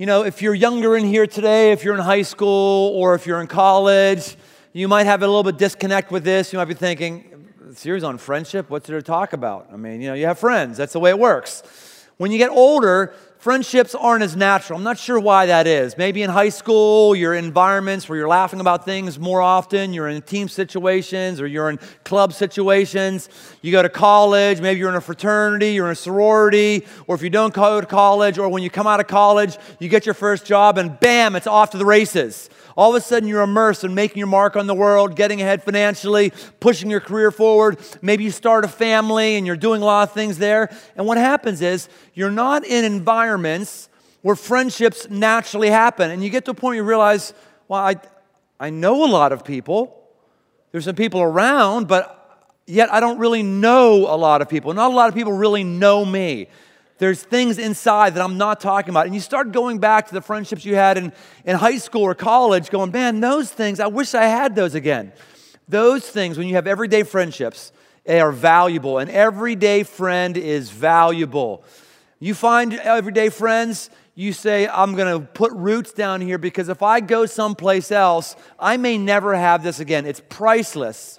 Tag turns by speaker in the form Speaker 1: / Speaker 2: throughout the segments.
Speaker 1: If you're younger in here today, if you're in high school or if you're in college, you might have a little bit disconnect with this. You might be thinking, the series on friendship, what's there to talk about? You have friends. That's the way it works. When you get older, friendships aren't as natural. I'm not sure why that is. Maybe in high school, you're in environments where you're laughing about things more often. You're in team situations or you're in club situations. You go to college, maybe you're in a fraternity, you're in a sorority, or if you don't go to college, or when you come out of college, you get your first job and bam, it's off to the races. All of a sudden, you're immersed in making your mark on the world, getting ahead financially, pushing your career forward. Maybe you start a family and you're doing a lot of things there. And what happens is you're not in environments where friendships naturally happen. And you get to a point where you realize, well, I know a lot of people. There's some people around, but yet I don't really know a lot of people. Not a lot of people really know me. There's things inside that I'm not talking about. And you start going back to the friendships you had in high school or college, going, man, those things, I wish I had those again. Those things, when you have everyday friendships, they are valuable. An everyday friend is valuable. You find everyday friends, you say, I'm going to put roots down here because if I go someplace else, I may never have this again. It's priceless.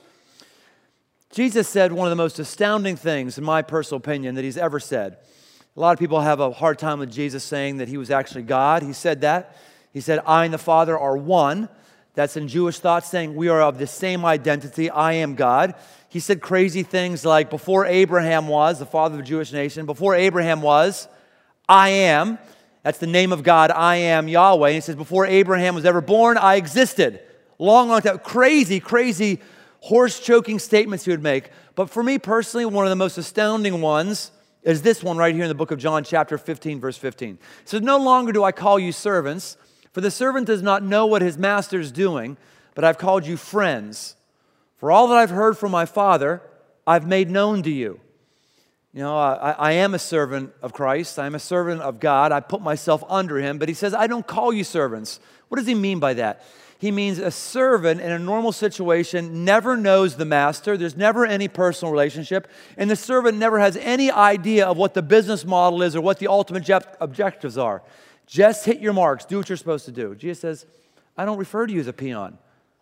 Speaker 1: Jesus said one of the most astounding things, in my personal opinion, that he's ever said. A lot of people have a hard time with Jesus saying that he was actually God. He said that. He said, I and the Father are one. That's in Jewish thought, saying we are of the same identity. I am God. He said crazy things like, before Abraham was, the father of the Jewish nation, before Abraham was, I am. That's the name of God, I am Yahweh. And he says, before Abraham was ever born, I existed. Long time. Crazy, horse-choking statements he would make. But for me personally, one of the most astounding ones is this one right here in the book of John, chapter 15, verse 15. It says, no longer do I call you servants, for the servant does not know what his master is doing, but I've called you friends. For all that I've heard from my Father, I've made known to you. I am a servant of Christ. I'm a servant of God. I put myself under him, but he says, I don't call you servants. What does he mean by that? He means a servant in a normal situation never knows the master. There's never any personal relationship. And the servant never has any idea of what the business model is or what the ultimate objectives are. Just hit your marks. Do what you're supposed to do. Jesus says, I don't refer to you as a peon.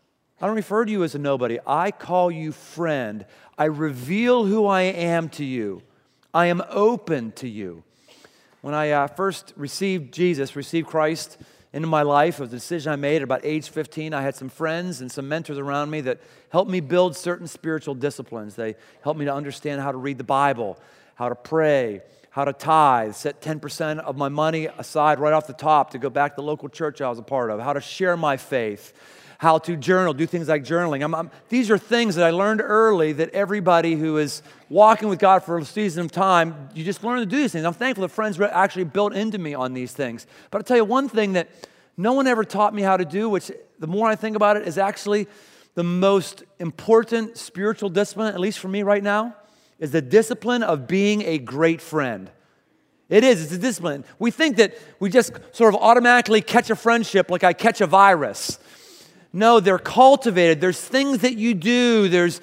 Speaker 1: I don't refer to you as a nobody. I call you friend. I reveal who I am to you. I am open to you. When I first received Christ, into my life, it was a decision I made at about age 15. I had some friends and some mentors around me that helped me build certain spiritual disciplines. They helped me to understand how to read the Bible, how to pray, how to tithe, set 10% of my money aside right off the top to go back to the local church I was a part of, how to share my faith, how to journal, do things like journaling. These are things that I learned early that everybody who is walking with God for a season of time, you just learn to do these things. I'm thankful that friends actually built into me on these things. But I'll tell you one thing that no one ever taught me how to do, which the more I think about it is actually the most important spiritual discipline, at least for me right now, is the discipline of being a great friend. It's a discipline. We think that we just sort of automatically catch a friendship like I catch a virus. No, they're cultivated. There's things that you do. There's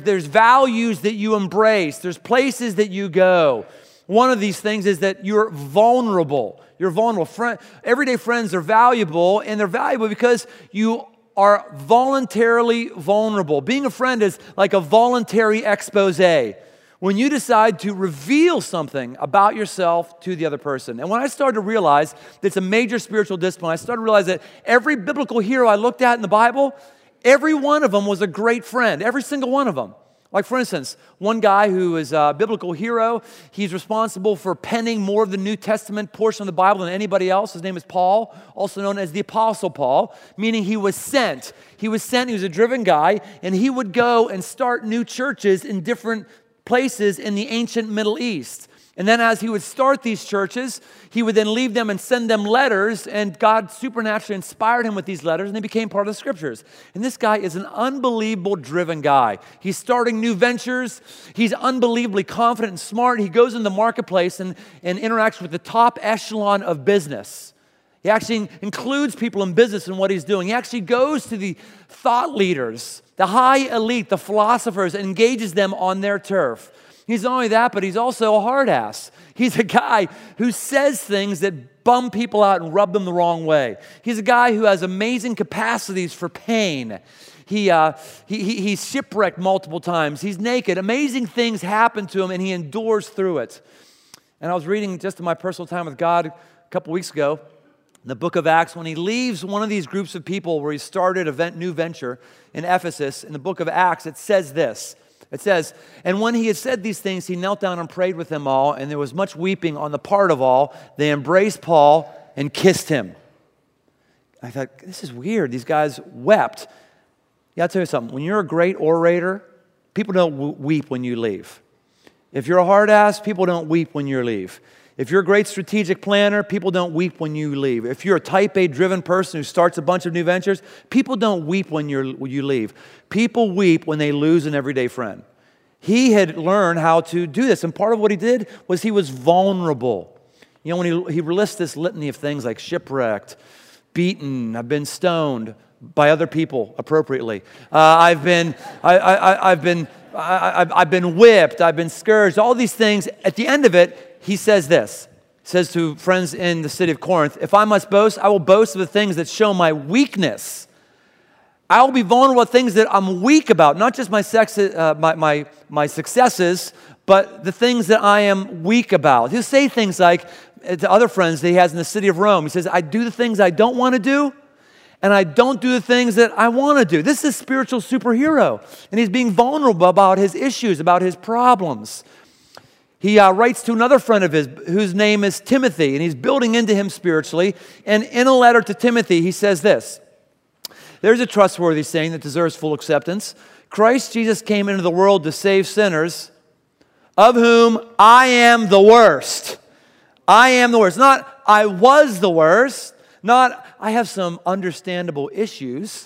Speaker 1: values that you embrace. There's places that you go. One of these things is that you're vulnerable. You're vulnerable. Everyday friends are valuable, and they're valuable because you are voluntarily vulnerable. Being a friend is like a voluntary expose. When you decide to reveal something about yourself to the other person. And when I started to realize that it's a major spiritual discipline, I started to realize that every biblical hero I looked at in the Bible, every one of them was a great friend. Every single one of them. Like for instance, one guy who is a biblical hero, he's responsible for penning more of the New Testament portion of the Bible than anybody else. His name is Paul, also known as the Apostle Paul, meaning he was sent. He was a driven guy, and he would go and start new churches in different places in the ancient Middle East. And then as he would start these churches, he would then leave them and send them letters, and God supernaturally inspired him with these letters, and they became part of the scriptures. And this guy is an unbelievable driven guy. He's starting new ventures. He's unbelievably confident and smart. He goes in the marketplace and interacts with the top echelon of business. He actually includes people in business in what he's doing. He actually goes to the thought leaders, the high elite, the philosophers, and engages them on their turf. He's not only that, but he's also a hard ass. He's a guy who says things that bum people out and rub them the wrong way. He's a guy who has amazing capacities for pain. He's shipwrecked multiple times. He's naked. Amazing things happen to him, and he endures through it. And I was reading just in my personal time with God a couple weeks ago, in the book of Acts, when he leaves one of these groups of people where he started a new venture in Ephesus, in the book of Acts, it says this. It says, "And when he had said these things, he knelt down and prayed with them all, and there was much weeping on the part of all. They embraced Paul and kissed him." I thought, this is weird. These guys wept. Yeah, I'll tell you something. When you're a great orator, people don't weep when you leave. If you're a hard ass, people don't weep when you leave. If you're a great strategic planner, people don't weep when you leave. If you're a type A driven person who starts a bunch of new ventures, people don't weep when you leave. People weep when they lose an everyday friend. He had learned how to do this, and part of what he did was he was vulnerable. You know, when he lists this litany of things like shipwrecked, beaten, I've been stoned by other people appropriately. I've been whipped, I've been scourged, all these things. At the end of it, he says this. He says to friends in the city of Corinth, "If I must boast, I will boast of the things that show my weakness. I will be vulnerable to things that I'm weak about, not just my successes, but the things that I am weak about." He'll say things like to other friends that he has in the city of Rome. He says, "I do the things I don't want to do, and I don't do the things that I want to do." This is a spiritual superhero, and he's being vulnerable about his issues, about his problems. He writes to another friend of his whose name is Timothy, and he's building into him spiritually. And in a letter to Timothy, he says this, "There's a trustworthy saying that deserves full acceptance. Christ Jesus came into the world to save sinners, of whom I am the worst." I am the worst. Not I was the worst. Not I have some understandable issues.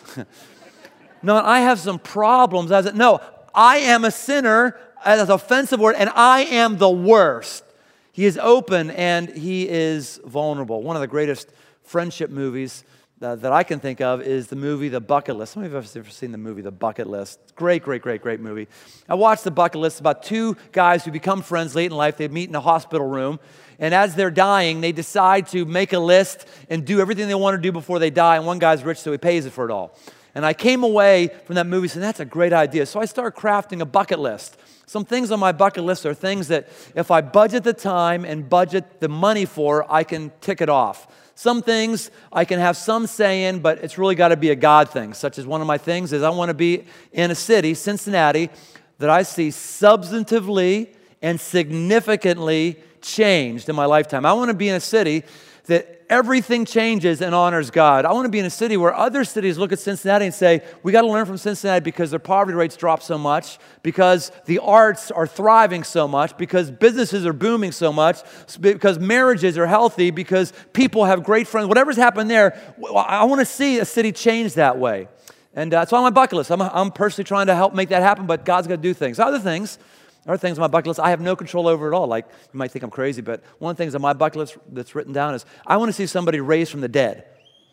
Speaker 1: Not I have some problems. No, I am a sinner, as an offensive word, and I am the worst. He is open and he is vulnerable. One of the greatest friendship movies that I can think of is the movie The Bucket List. Some of you have ever seen the movie The Bucket List. Great movie. I watched The Bucket List. It's about two guys who become friends late in life. They meet in a hospital room, and as they're dying, they decide to make a list and do everything they want to do before they die, and one guy's rich, so he pays for it all. And I came away from that movie saying, that's a great idea. So I started crafting a bucket list. Some things on my bucket list are things that if I budget the time and budget the money for, I can tick it off. Some things I can have some say in, but it's really got to be a God thing, such as one of my things is I want to be in a city, Cincinnati, that I see substantively and significantly changed in my lifetime. I want to be in a city that everything changes and honors God. I want to be in a city where other cities look at Cincinnati and say, we got to learn from Cincinnati because their poverty rates drop so much, because the arts are thriving so much, because businesses are booming so much, because marriages are healthy, because people have great friends. Whatever's happened there, I want to see a city change that way. And that's on my bucket list. I'm personally trying to help make that happen, but God's going to do things. Other things on my bucket list I have no control over at all. Like, you might think I'm crazy, but one of the things on my bucket list that's written down is I want to see somebody raised from the dead.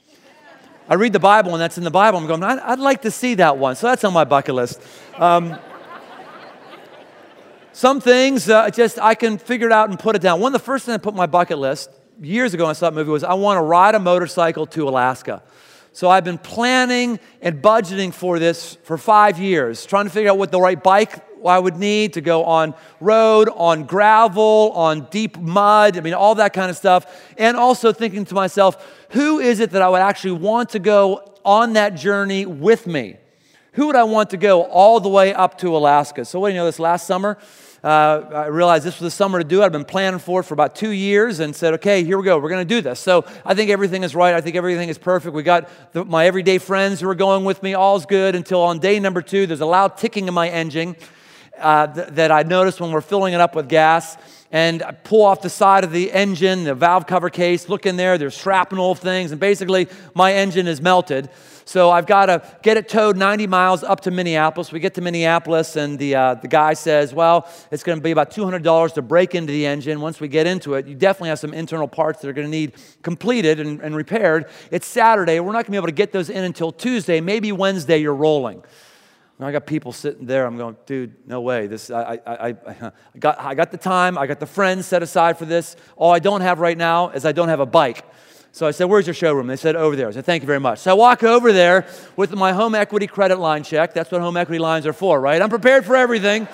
Speaker 1: I read the Bible, and that's in the Bible. I'm going, I'd like to see that one. So that's on my bucket list. Some things just I can figure it out and put it down. One of the first things I put on my bucket list years ago when I saw that movie was I want to ride a motorcycle to Alaska. So I've been planning and budgeting for this for 5 years, trying to figure out what the right bike I would need to go on road, on gravel, on deep mud, all that kind of stuff. And also thinking to myself, who is it that I would actually want to go on that journey with me? Who would I want to go all the way up to Alaska? So what do you know, this last summer, I realized this was the summer to do it. I've been planning for it for about 2 years and said, okay, here we go. We're going to do this. So I think everything is right. I think everything is perfect. We got my everyday friends who are going with me. All's good until on day number 2, there's a loud ticking in my engine that I noticed when we're filling it up with gas. And I pull off the side of the engine, the valve cover case, look in there, there's shrapnel things, and basically my engine is melted. So I've got to get it towed 90 miles up to Minneapolis. We get to Minneapolis, and the guy says, well, it's going to be about $200 to break into the engine. Once we get into it, you definitely have some internal parts that are going to need completed and repaired. It's Saturday. We're not going to be able to get those in until Tuesday. Maybe Wednesday you're rolling. And I got people sitting there. I'm going, dude, no way. I got the time. I got the friends set aside for this. All I don't have right now is I don't have a bike. So I said, where's your showroom? They said, over there. I said, thank you very much. So I walk over there with my home equity credit line check. That's what home equity lines are for, right? I'm prepared for everything.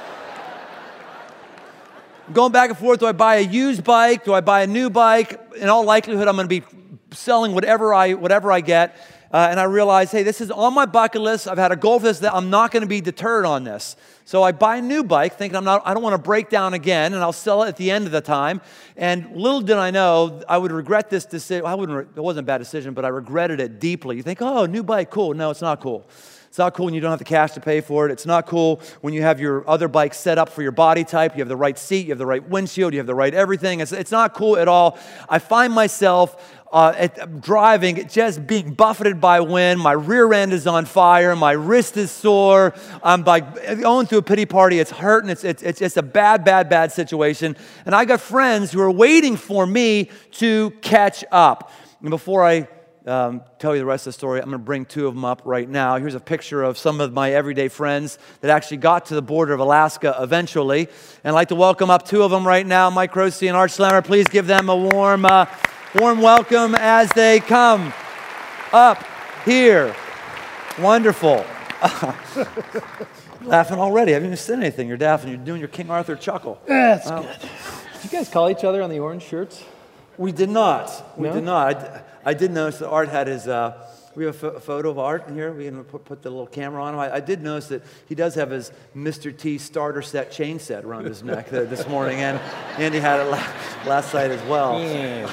Speaker 1: I'm going back and forth. Do I buy a used bike? Do I buy a new bike? In all likelihood, I'm going to be selling whatever I get. And I realized, hey, this is on my bucket list. I've had a goal for this, that I'm not going to be deterred on this. So I buy a new bike thinking I don't want to break down again, and I'll sell it at the end of the time. And little did I know, I would regret this decision. It wasn't a bad decision, but I regretted it deeply. You think, oh, new bike, cool. No, it's not cool. It's not cool when you don't have the cash to pay for it. It's not cool when you have your other bike set up for your body type. You have the right seat, you have the right windshield, you have the right everything. It's not cool at all. I find myself driving, just being buffeted by wind. My rear end is on fire. My wrist is sore. I'm like going through a pity party. It's hurting. It's just a bad situation. And I got friends who are waiting for me to catch up. And before I tell you the rest of the story, I'm going to bring two of them up right now. Here's a picture of some of my everyday friends that actually got to the border of Alaska eventually. And I'd like to welcome up two of them right now, Mike Rossi and Art Slammer. Please give them a warm welcome as they come up here. Wonderful. Laughing already. I haven't even said anything. You're laughing. You're doing your King Arthur chuckle.
Speaker 2: That's good. Did you guys call each other on the orange shirts?
Speaker 1: We did not. We did not. I did notice that Art had his, we have a photo of Art in here. We can put the little camera on him. I did notice that he does have his Mr. T starter set chain set around his neck this morning, and Andy had it last night as well.
Speaker 2: Yeah.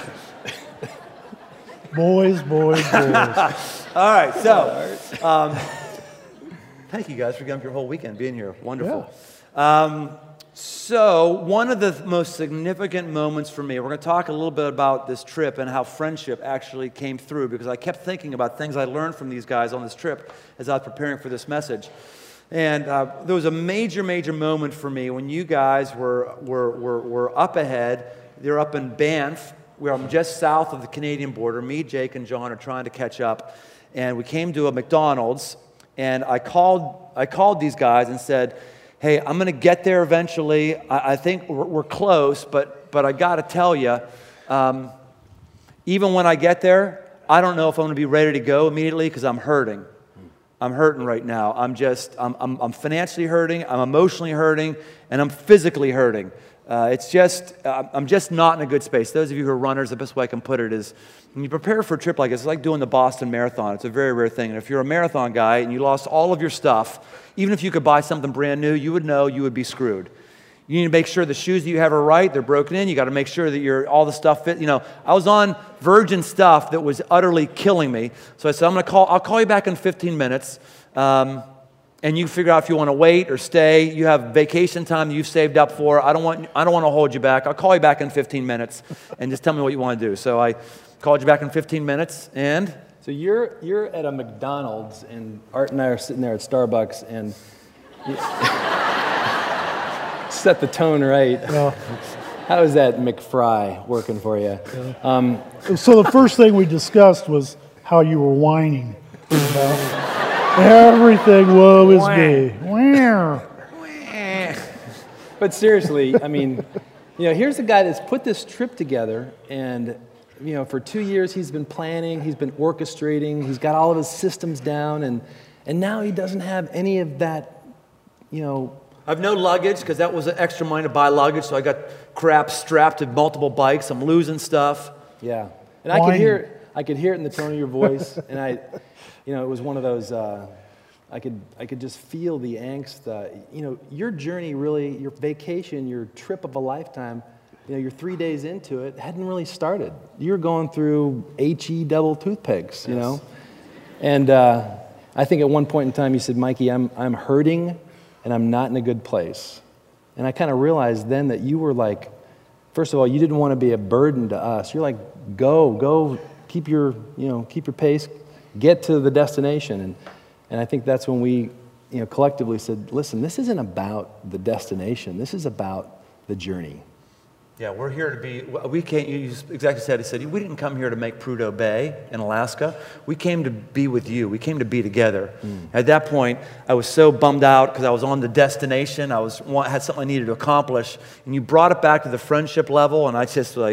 Speaker 3: Boys.
Speaker 1: All right, so thank you guys for giving up your whole weekend being here. Wonderful.
Speaker 3: Yeah.
Speaker 1: So one of the most significant moments for me, we're going to talk a little bit about this trip and how friendship actually came through, because I kept thinking about things I learned from these guys on this trip as I was preparing for this message. And there was a major moment for me when you guys were up ahead. They're up in Banff. We're just south of the Canadian border. Me, Jake, and John are trying to catch up. And we came to a McDonald's, and I called these guys and said, hey, I'm going to get there eventually. I think we're close, but I got to tell you, even when I get there, I don't know if I'm going to be ready to go immediately because I'm hurting. I'm hurting right now. I'm financially hurting, I'm emotionally hurting, and I'm physically hurting. I'm just not in a good space. Those of you who are runners, the best way I can put it is, when you prepare for a trip like this, it's like doing the Boston Marathon. It's a very rare thing. And if you're a marathon guy and you lost all of your stuff, even if you could buy something brand new, you would know you would be screwed. You need to make sure the shoes that you have are right, they're broken in. You got to make sure that all the stuff fit. I was on Virgin stuff that was utterly killing me. So I said, I'll call you back in 15 minutes. And you figure out if you want to wait or stay. You have vacation time that you've saved up for. I don't want to hold you back. I'll call you back in 15 minutes and just tell me what you want to do. So I called you back in 15 minutes, and
Speaker 2: So you're at a McDonald's, and Art and I are sitting there at Starbucks, and set the tone right.
Speaker 3: Yeah.
Speaker 2: How is that McFry working for you?
Speaker 3: Yeah. So the first thing we discussed was how you were whining about everything. Woe is me. Wow.
Speaker 2: But seriously, I mean, here's a guy that's put this trip together, and for 2 years he's been planning, he's been orchestrating, he's got all of his systems down, and now he doesn't have any of that,
Speaker 1: I have no luggage because that was an extra money to buy luggage, so I got crap strapped to multiple bikes. I'm losing stuff.
Speaker 2: Yeah, and I could hear it in the tone of your voice, and it was one of those. I could just feel the angst. Your journey, really, your vacation, your trip of a lifetime. You're 3 days into it, hadn't really started. You're going through HE double toothpicks,
Speaker 1: Yes.
Speaker 2: And I think at one point in time you said, Mikey, I'm hurting, and I'm not in a good place. And I kind of realized then that you were like, first of all, you didn't want to be a burden to us. You're like, go, keep your pace, get to the destination. And I think that's when we, collectively said, listen, this isn't about the destination. This is about the journey.
Speaker 1: Yeah, we're here to be, we came, you exactly said, he said, we didn't come here to make Prudhoe Bay in Alaska. We came to be with you. We came to be together. At that point, I was so bummed out because I was on the destination. I had something I needed to accomplish. And you brought it back to the friendship level, and I just like,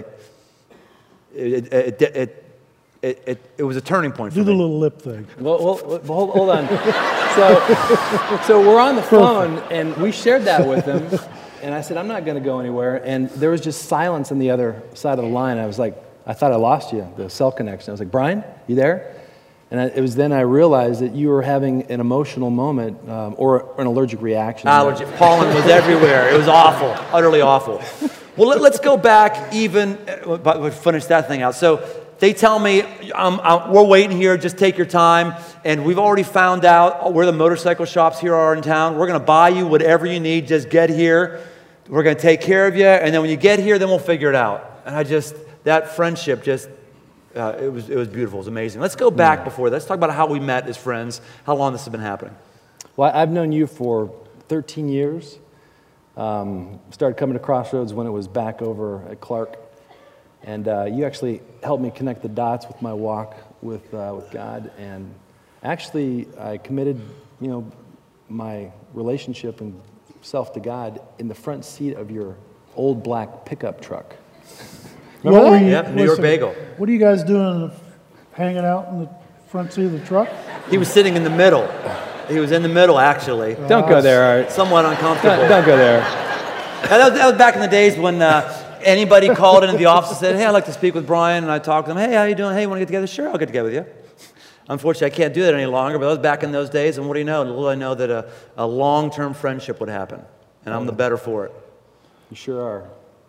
Speaker 1: it was a turning point for me.
Speaker 3: Do the little lip thing.
Speaker 2: Well, hold on. So we're on the phone, and we shared that with him. And I said, I'm not going to go anywhere. And there was just silence on the other side of the line. I was like, I thought I lost you, the cell connection. I was like, Brian, you there? And it was then I realized that you were having an emotional moment or an allergic reaction.
Speaker 1: Pollen was everywhere. It was awful, utterly awful. Well, let's go back even, but we'll finish that thing out. So they tell me, we're waiting here, just take your time. And we've already found out where the motorcycle shops here are in town. We're going to buy you whatever you need, just get here. We're going to take care of you. And then when you get here, then we'll figure it out. And that friendship just, it was beautiful. It was amazing. Let's go back before that. Let's talk about how we met as friends, how long this has been happening.
Speaker 2: Well, I've known you for 13 years. Started coming to Crossroads when it was back over at Clark. And you actually helped me connect the dots with my walk with God. And actually, I committed, my relationship and self to God in the front seat of your old black pickup truck.
Speaker 3: Remember?
Speaker 1: Yep, New York Bagel.
Speaker 3: What are you guys doing hanging out in the front seat of the truck?
Speaker 1: He was sitting in the middle. He was in the middle, actually.
Speaker 2: Don't go there, Art.
Speaker 1: Somewhat uncomfortable.
Speaker 2: Don't go there.
Speaker 1: That was back in the days when anybody called into the office and said, hey, I'd like to speak with Brian. And I talked to them, hey, how you doing? Hey, you want to get together? Sure, I'll get together with you. Unfortunately, I can't do that any longer, but that was back in those days. And what do you know? Little I know that a long-term friendship would happen. And I'm the better for it.
Speaker 2: You sure are.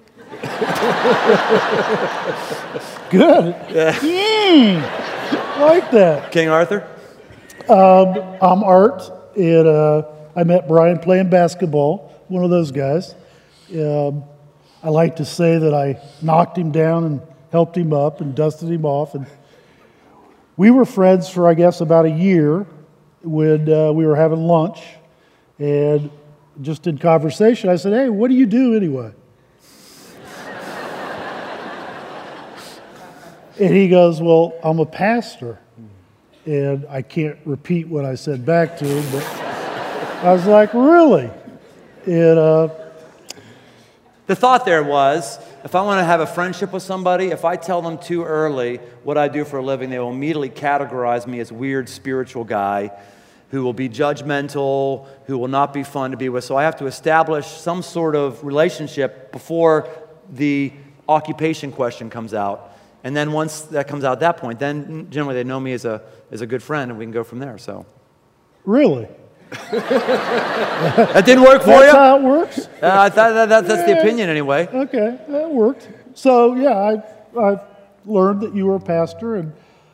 Speaker 3: Good. Like that.
Speaker 1: King Arthur?
Speaker 3: I'm Art, and I met Brian playing basketball, one of those guys. I like to say that I knocked him down and helped him up and dusted him off. And we were friends for, I guess, about a year when we were having lunch. And just in conversation, I said, hey, what do you do anyway? And he goes, well, I'm a pastor. And I can't repeat what I said back to him, but I was like, really? And
Speaker 1: the thought there was, if I want to have a friendship with somebody, if I tell them too early what I do for a living, they will immediately categorize me as weird spiritual guy who will be judgmental, who will not be fun to be with. So I have to establish some sort of relationship before the occupation question comes out. And then once that comes out at that point, then generally they know me as a good friend, and we can go from there. So,
Speaker 3: really?
Speaker 1: That didn't work for you?
Speaker 3: That's how it works?
Speaker 1: I thought that's the opinion anyway.
Speaker 3: Okay, that worked. So, yeah, I learned that you were a pastor, and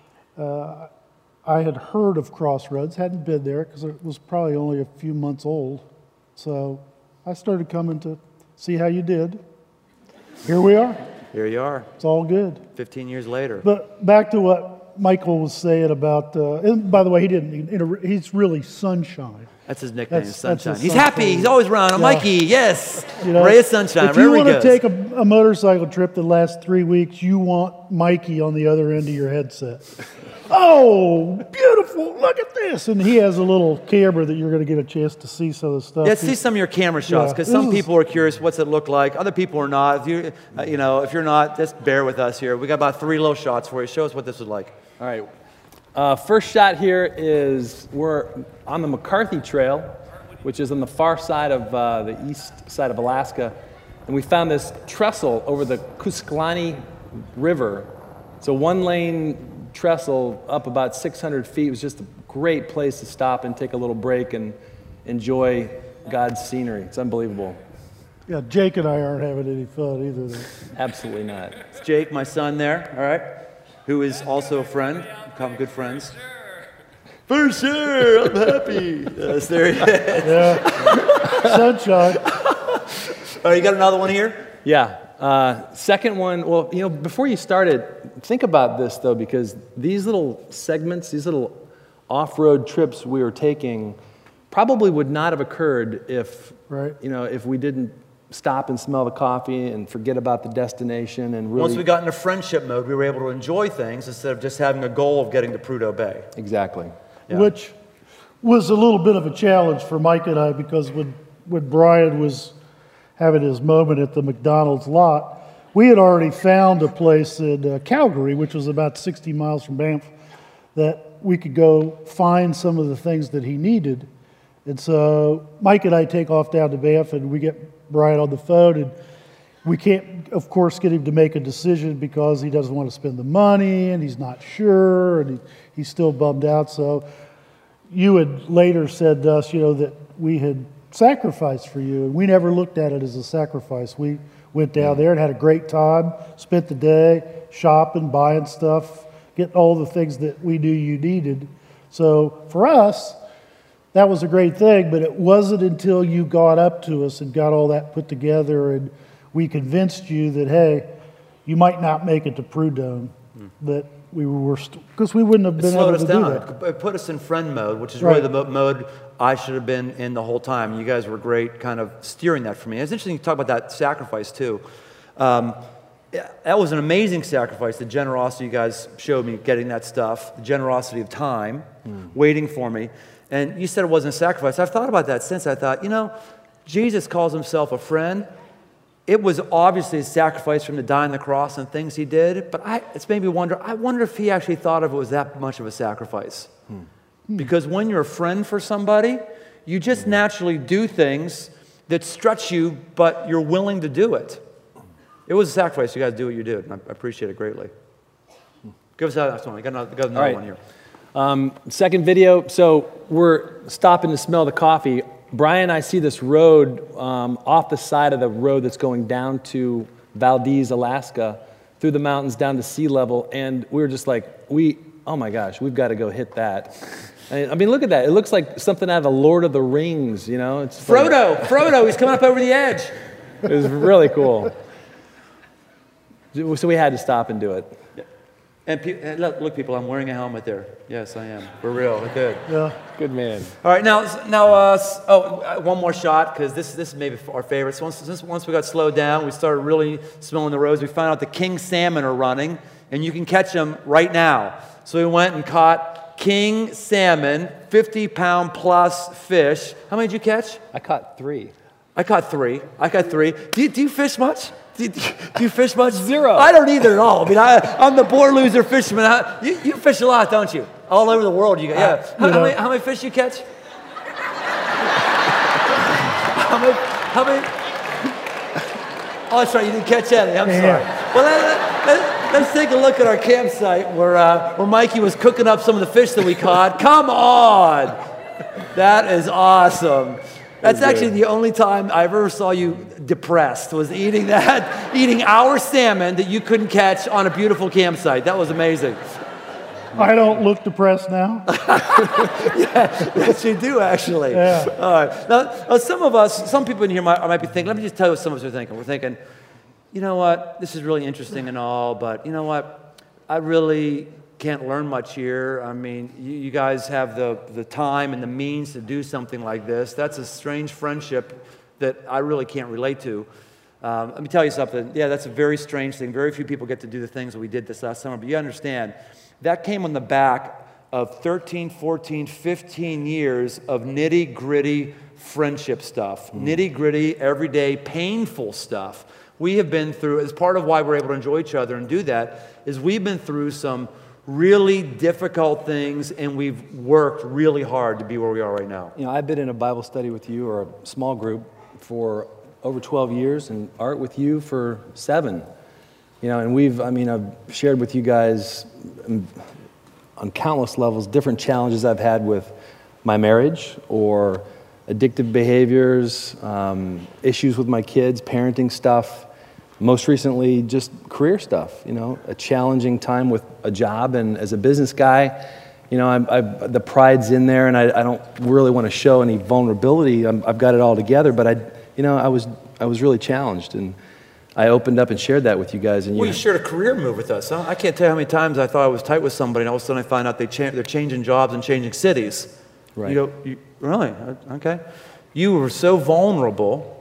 Speaker 3: I had heard of Crossroads, hadn't been there because it was probably only a few months old. So I started coming to see how you did. Here we are.
Speaker 1: Here you are.
Speaker 3: It's all good.
Speaker 1: 15 years later.
Speaker 3: But back to what Michael was saying about, and by the way, he's really Sunshine.
Speaker 1: That's his nickname,
Speaker 3: That's
Speaker 1: Sunshine.
Speaker 3: his
Speaker 1: He's
Speaker 3: Sunshine.
Speaker 1: happy. He's always around. I'm
Speaker 3: Yeah.
Speaker 1: Mikey, yes.
Speaker 3: You know,
Speaker 1: Ray is Sunshine.
Speaker 3: If you
Speaker 1: Wherever
Speaker 3: want
Speaker 1: he
Speaker 3: to
Speaker 1: goes.
Speaker 3: take a motorcycle trip that lasts 3 weeks, you want Mikey on the other end of your headset. Oh, beautiful, look at this. And he has a little camera that you're going to get a chance to see some of the stuff.
Speaker 1: Yeah, see some of your camera shots,
Speaker 3: Yeah,
Speaker 1: because
Speaker 3: this
Speaker 1: some
Speaker 3: is-
Speaker 1: people are curious, what's it look like? Other people are not. If you, if you're not, just bear with us here. We got about 3 little shots for you. Show us what this is like.
Speaker 2: All right. First shot here is we're on the McCarthy Trail, which is on the far side of the east side of Alaska. And we found this trestle over the Kusklani River. It's a one-lane trestle up about 600 feet. It was just a great place to stop and take a little break and enjoy God's scenery. It's unbelievable.
Speaker 3: Yeah, Jake and I aren't having any fun either. Though.
Speaker 2: Absolutely not.
Speaker 1: It's Jake, my son there, all right, who is also a friend. Become good friends. For sure, I'm happy. Yes, there he is.
Speaker 3: Yeah, Sunshine.
Speaker 1: All right, you got another one here?
Speaker 2: Yeah. Second one, well, before you started, think about this, though, because these little segments, these little off-road trips we were taking probably would not have occurred if,
Speaker 3: Right.
Speaker 2: if we didn't stop and smell the coffee and forget about the destination and really...
Speaker 1: Once we got into friendship mode, we were able to enjoy things instead of just having a goal of getting to Prudhoe Bay.
Speaker 2: Exactly.
Speaker 1: Yeah.
Speaker 3: Which was a little bit of a challenge for Mike and I, because when Brian was having his moment at the McDonald's lot, we had already found a place in Calgary, which was about 60 miles from Banff, that we could go find some of the things that he needed. And so Mike and I take off down to Banff, and we get Brian on the phone, and we can't, of course, get him to make a decision because he doesn't want to spend the money, and he's not sure, and he's still bummed out. So you had later said to us, that we had sacrificed for you, and we never looked at it as a sacrifice. We went down there and had a great time, spent the day shopping, buying stuff, getting all the things that we knew you needed. So for us, that was a great thing, but it wasn't until you got up to us and got all that put together and we convinced you that, hey, you might not make it to Prudhoe, that we were, because we wouldn't have been able to do that.
Speaker 1: It put us in friend mode, which is
Speaker 3: Right.
Speaker 1: really the mode I should have been in the whole time. You guys were great kind of steering that for me. It's interesting you talk about that sacrifice too. That was an amazing sacrifice, the generosity you guys showed me getting that stuff, the generosity of time, waiting for me. And you said it wasn't a sacrifice. I've thought about that since. I thought, Jesus calls himself a friend. It was obviously a sacrifice for him to die on the cross and things he did, but it's made me wonder, I wonder if he actually thought of it was that much of a sacrifice. Because when you're a friend for somebody, you just naturally do things that stretch you, but you're willing to do it. It was a sacrifice. You guys do what you did, and I appreciate it greatly. Give us that next one. I got another one here.
Speaker 2: Second video, so we're stopping to smell the coffee. Brian and I see this road off the side of the road that's going down to Valdez, Alaska, through the mountains down to sea level, and we were just like, oh my gosh, we've got to go hit that. I mean, look at that. It looks like something out of the Lord of the Rings, It's
Speaker 1: Frodo, he's coming up over the edge.
Speaker 2: It was really cool. So we had to stop and do it.
Speaker 1: And look, people, I'm wearing a helmet there. Yes, I am. For real, good.
Speaker 3: Yeah.
Speaker 2: Good man.
Speaker 1: All right, now, one more shot, because this is maybe our favorite. So once we got slowed down, we started really smelling the roads. We found out the king salmon are running, and you can catch them right now. So we went and caught king salmon, 50-pound plus fish. How many did you catch?
Speaker 2: I caught 3.
Speaker 1: I caught 3. Do you fish much? Do you fish much?
Speaker 2: 0.
Speaker 1: I don't either at all. I mean, I'm the poor loser fisherman. You fish a lot, don't you? All over the world, you yeah. How many fish you catch? how many? Oh, that's right. You didn't catch any. I'm sorry. Well, let's take a look at our campsite where Mikey was cooking up some of the fish that we caught. Come on, that is awesome. That's actually the only time I ever saw you depressed, was eating our salmon that you couldn't catch on a beautiful campsite. That was amazing.
Speaker 3: I don't look depressed now.
Speaker 1: Yes, you do, actually.
Speaker 3: Yeah.
Speaker 1: All right. Now, some people in here might be thinking, let me just tell you what some of us are thinking. We're thinking, you know what, this is really interesting and all, but you know what, I really can't learn much here. I mean, you guys have the time and the means to do something like this. That's a strange friendship that I really can't relate to. Let me tell you something. Yeah, that's a very strange thing. Very few people get to do the things that we did this last summer. But you understand, that came on the back of 13, 14, 15 years of nitty-gritty friendship stuff. Nitty-gritty, everyday, painful stuff. We have been through, as part of why we're able to enjoy each other and do that, is we've been through some really difficult things, and we've worked really hard to be where we are right now.
Speaker 2: I've been in a Bible study with you, or a small group, for over 12 years, and Art with you for 7. And I've shared with you guys on countless levels different challenges I've had with my marriage, or addictive behaviors, issues with my kids, parenting stuff. Most recently, just career stuff, a challenging time with a job, and as a business guy, the pride's in there, and I don't really want to show any vulnerability. I've got it all together, but I was really challenged, and I opened up and shared that with you guys. And
Speaker 1: you shared a career move with us, huh? I can't tell you how many times I thought I was tight with somebody, and all of a sudden I find out they're changing jobs and changing cities.
Speaker 2: Right.
Speaker 1: Really? Okay. You were so vulnerable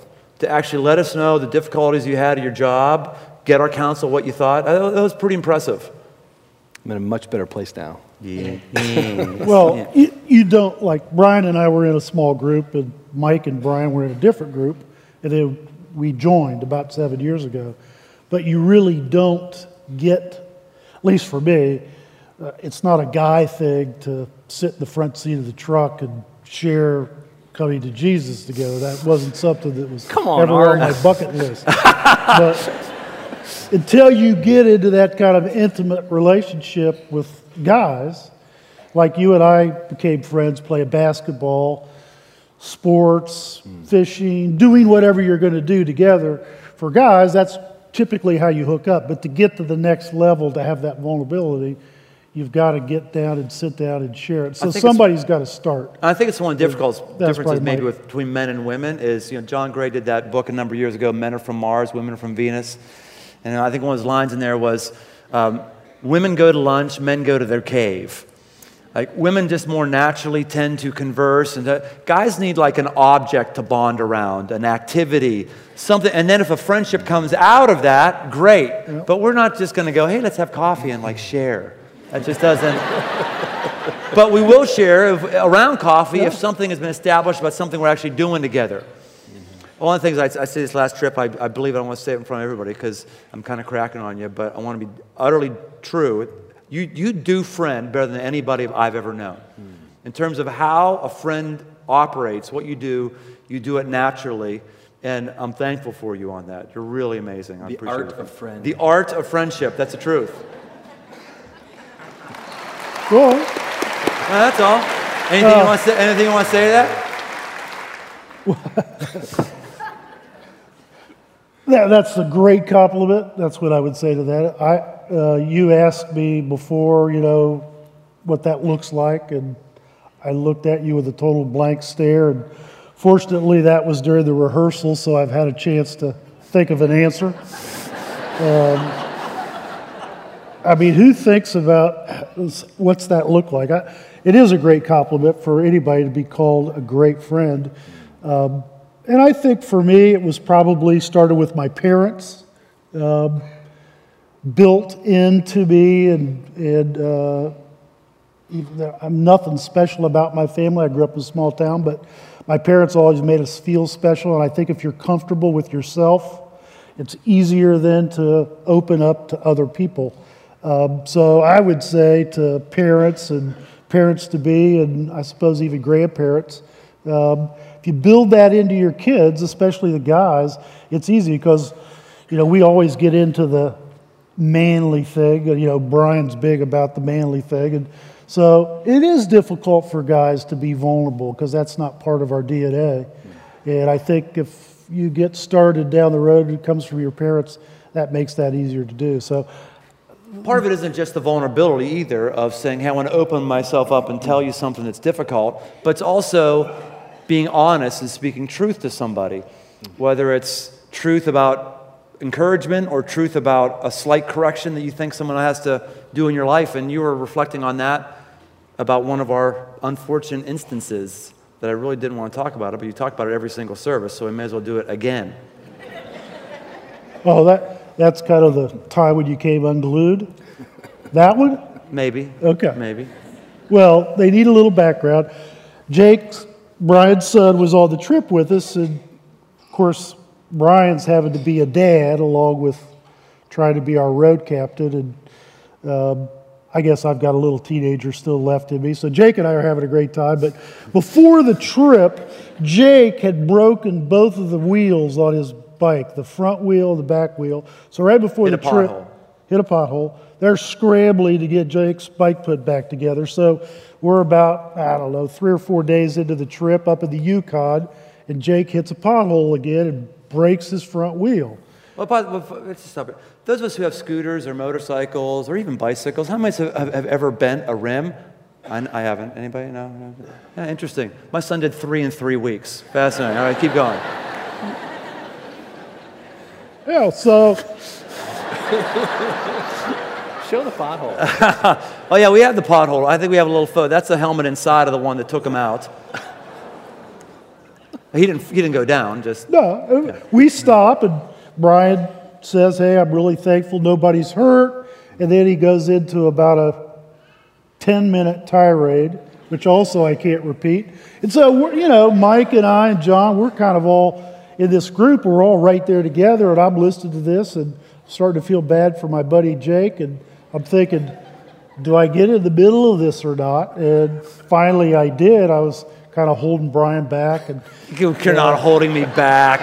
Speaker 1: to actually let us know the difficulties you had at your job, get our counsel what you thought. That was pretty impressive.
Speaker 2: I'm in a much better place now.
Speaker 1: Yeah.
Speaker 3: Well, you don't, like Brian and I were in a small group, and Mike and Brian were in a different group, and then we joined about 7 years ago. But you really don't get, at least for me, it's not a guy thing to sit in the front seat of the truck and share coming to Jesus together. That wasn't something that was ever on my bucket list. But until you get into that kind of intimate relationship with guys, like you and I became friends, playing basketball, sports, fishing, doing whatever you're going to do together. For guys, that's typically how you hook up. But to get to the next level, to have that vulnerability, you've got to get down and sit down and share it. So somebody's got to start.
Speaker 1: I think it's one of the differences maybe
Speaker 3: my...
Speaker 1: between men and women is, John Gray did that book a number of years ago, Men Are From Mars, Women Are From Venus. And I think one of his lines in there was, women go to lunch, men go to their cave. Like, women just more naturally tend to converse, and guys need like an object to bond around, an activity, something. And then if a friendship comes out of that, great. Yep. But we're not just going to go, hey, let's have coffee and like share. That just doesn't. But we will share around coffee if something has been established about something we're actually doing together. One of the things I say this last trip, I believe I don't want to say it in front of everybody because I'm kind of cracking on you, but I want to be utterly true. You do friend better than anybody I've ever known. In terms of how a friend operates, what you do it naturally, and I'm thankful for you on that. You're really amazing. I appreciate it.
Speaker 2: The art of friend.
Speaker 1: The art of friendship. That's the truth.
Speaker 3: Go on.
Speaker 1: That's all. Anything you want to say? Anything you want to say to that?
Speaker 3: That's a great compliment. That's what I would say to that. You asked me before, what that looks like, and I looked at you with a total blank stare. And fortunately, that was during the rehearsal, so I've had a chance to think of an answer. Who thinks about what's that look like? It is a great compliment for anybody to be called a great friend. And I think for me, it was probably started with my parents, built into me, and I'm nothing special about my family. I grew up in a small town, but my parents always made us feel special, and I think if you're comfortable with yourself, it's easier then to open up to other people. So I would say to parents and parents-to-be, and I suppose even grandparents, if you build that into your kids, especially the guys, it's easy because, we always get into the manly thing. Brian's big about the manly thing. And so it is difficult for guys to be vulnerable because that's not part of our DNA. And I think if you get started down the road and it comes from your parents, that makes that easier to do. So
Speaker 1: part of it isn't just the vulnerability either of saying, hey, I want to open myself up and tell you something that's difficult, but it's also being honest and speaking truth to somebody, whether it's truth about encouragement or truth about a slight correction that you think someone has to do in your life. And you were reflecting on that about one of our unfortunate instances that I really didn't want to talk about it, but you talk about it every single service, so we may as well do it again.
Speaker 3: Oh, that's kind of the time when you came unglued? That one?
Speaker 1: Maybe.
Speaker 3: Okay.
Speaker 1: Maybe.
Speaker 3: Well, they need a little background. Brian's son was on the trip with us, and of course, Brian's having to be a dad along with trying to be our road captain, and I guess I've got a little teenager still left in me, so Jake and I are having a great time. But before the trip, Jake had broken both of the wheels on his bike, the front wheel and the back wheel. So right before the trip, hit a pothole. They're scrambling to get Jake's bike put back together. So we're about, 3 or 4 days into the trip up in the Yukon, and Jake hits a pothole again and breaks his front wheel.
Speaker 1: Well, let's just stop it. Those of us who have scooters or motorcycles or even bicycles, how many have ever bent a rim? I haven't. Anybody? No? Yeah, interesting. My son did 3 in 3 weeks. Fascinating. All right, keep going.
Speaker 3: Yeah, so...
Speaker 2: Show the pothole.
Speaker 1: Oh, yeah, we have the pothole. I think we have a little photo. That's the helmet inside of the one that took him out. He didn't go down, just...
Speaker 3: No, we stop, and Brian says, hey, I'm really thankful nobody's hurt. And then he goes into about a 10-minute tirade, which also I can't repeat. And so, Mike and I and John, we're kind of all in this group. We're all right there together, and I'm listening to this and starting to feel bad for my buddy Jake. And I'm thinking, do I get in the middle of this or not? And finally I did. I was kind of holding Brian back. And
Speaker 1: You're not holding me back.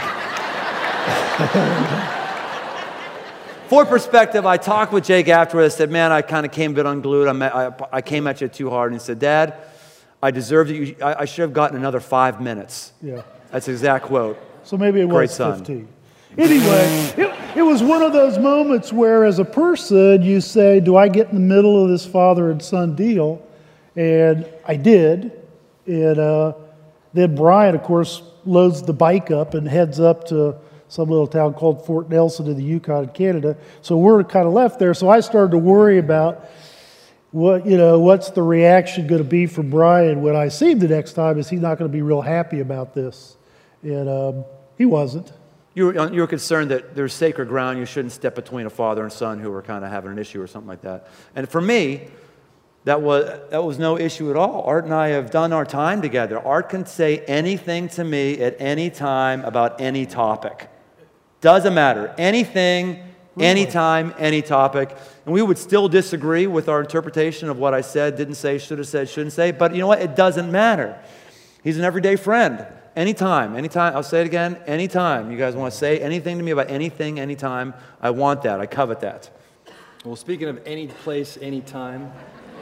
Speaker 1: For perspective, I talked with Jake afterwards. I said, man, I kind of came a bit unglued. I came at you too hard. And he said, Dad, I deserved it. I should have gotten another 5 minutes.
Speaker 3: Yeah.
Speaker 1: That's the exact quote.
Speaker 3: So maybe it
Speaker 1: Great
Speaker 3: was
Speaker 1: son.
Speaker 3: 15. Anyway, it was one of those moments where as a person you say, do I get in the middle of this father and son deal? And I did. And then Brian, of course, loads the bike up and heads up to some little town called Fort Nelson in the Yukon in Canada. So we're kind of left there. So I started to worry about what's the reaction going to be from Brian when I see him the next time? Is he not going to be real happy about this? And he wasn't.
Speaker 1: You were concerned that there's sacred ground. You shouldn't step between a father and son who were kind of having an issue or something like that. And for me, that was no issue at all. Art and I have done our time together. Art can say anything to me at any time about any topic. Doesn't matter. Anything, anytime, any topic. And we would still disagree with our interpretation of what I said, didn't say, should have said, shouldn't say. But you know what? It doesn't matter. He's an everyday friend. Anytime. I'll say it again. Anytime. You guys want to say anything to me about anything, anytime, I want that. I covet that.
Speaker 2: Well, speaking of any place, any time,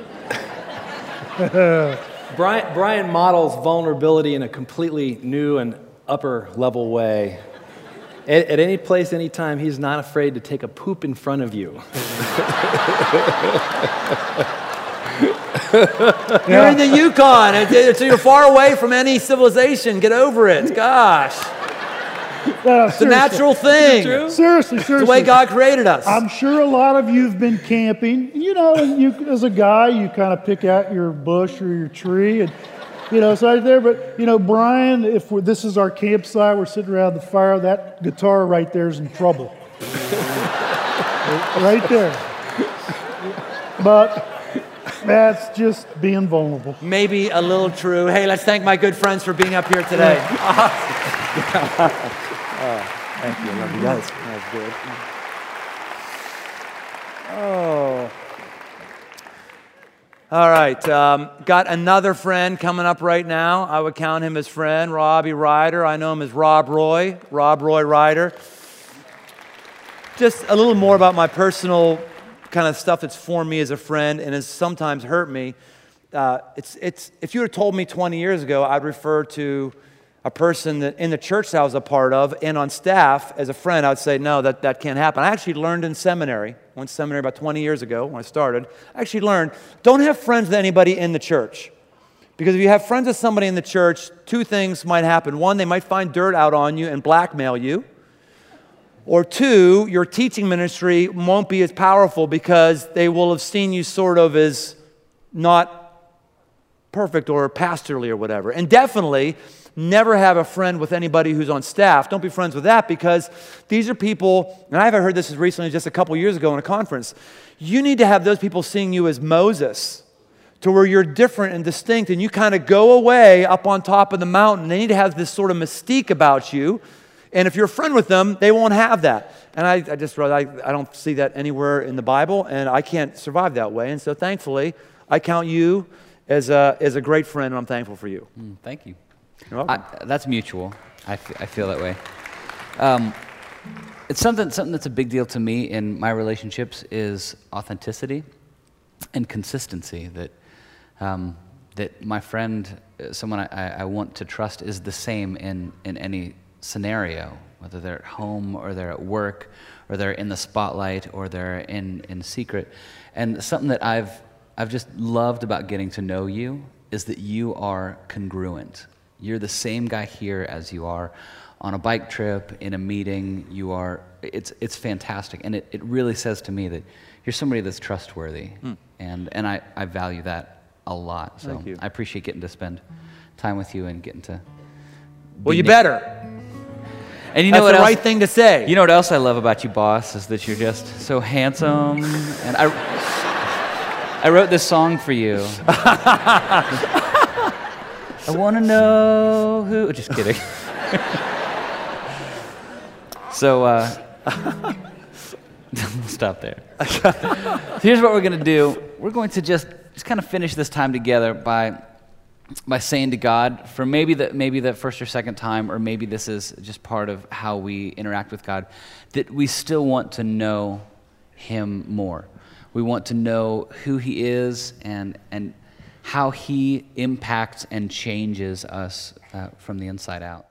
Speaker 2: Brian models vulnerability in a completely new and upper level way. At any place, any time, he's not afraid to take a poop in front of you.
Speaker 1: You're in the Yukon, so you're far away from any civilization. Get over it. Gosh. It's a natural thing.
Speaker 3: Seriously.
Speaker 1: It's the way God created us.
Speaker 3: I'm sure a lot of you have been camping. And you, as a guy, you kind of pick out your bush or your tree, and it's right there. But Brian, if this is our campsite, we're sitting around the fire. That guitar right there is in trouble. Right there. But that's just being vulnerable.
Speaker 1: Maybe a little true. Hey, let's thank my good friends for being up here today. Thank you. I love you guys. That was good. Oh. All right. Got another friend coming up right now. I would count him as friend, Robbie Ryder. I know him as Rob Roy Ryder. Just a little more about my personal kind of stuff that's formed me as a friend and has sometimes hurt me. If you had told me 20 years ago, I'd refer to a person that in the church that I was a part of and on staff as a friend, I would say, no, that can't happen. I actually learned in seminary, went to seminary about 20 years ago when I started, I actually learned, don't have friends with anybody in the church. Because if you have friends with somebody in the church, two things might happen. One, they might find dirt out on you and blackmail you. Or two, your teaching ministry won't be as powerful because they will have seen you sort of as not perfect or pastorly or whatever. And definitely, never have a friend with anybody who's on staff. Don't be friends with that because these are people, and I haven't heard this as recently as just a couple years ago in a conference. You need to have those people seeing you as Moses, to where you're different and distinct and you kind of go away up on top of the mountain. They need to have this sort of mystique about you. And if you're a friend with them, they won't have that. And I don't see that anywhere in the Bible, and I can't survive that way. And so thankfully, I count you as a great friend, and I'm thankful for you.
Speaker 4: Thank you.
Speaker 1: You're welcome.
Speaker 4: That's mutual. I feel that way. It's something that's a big deal to me in my relationships is authenticity and consistency. That my friend, someone I want to trust, is the same in any scenario, whether they're at home or they're at work or they're in the spotlight or they're in secret. And something that I've just loved about getting to know you is that you are congruent. You're the same guy here as you are on a bike trip, in a meeting. It's fantastic. And it really says to me that you're somebody that's trustworthy. And I value that a lot. So
Speaker 1: Thank you.
Speaker 4: I appreciate getting to spend time with you and getting to
Speaker 1: Well, you better.
Speaker 4: And you know
Speaker 1: That's
Speaker 4: what
Speaker 1: the
Speaker 4: else?
Speaker 1: right thing to say.
Speaker 4: You know what else I love about you, boss, is that you're just so handsome. And I wrote this song for you. I want to know who. Just kidding. So we'll stop there. Here's what we're going to do. We're going to just kind of finish this time together by saying to God, for maybe the first or second time, or maybe this is just part of how we interact with God, that we still want to know Him more. We want to know who He is and how He impacts and changes us from the inside out.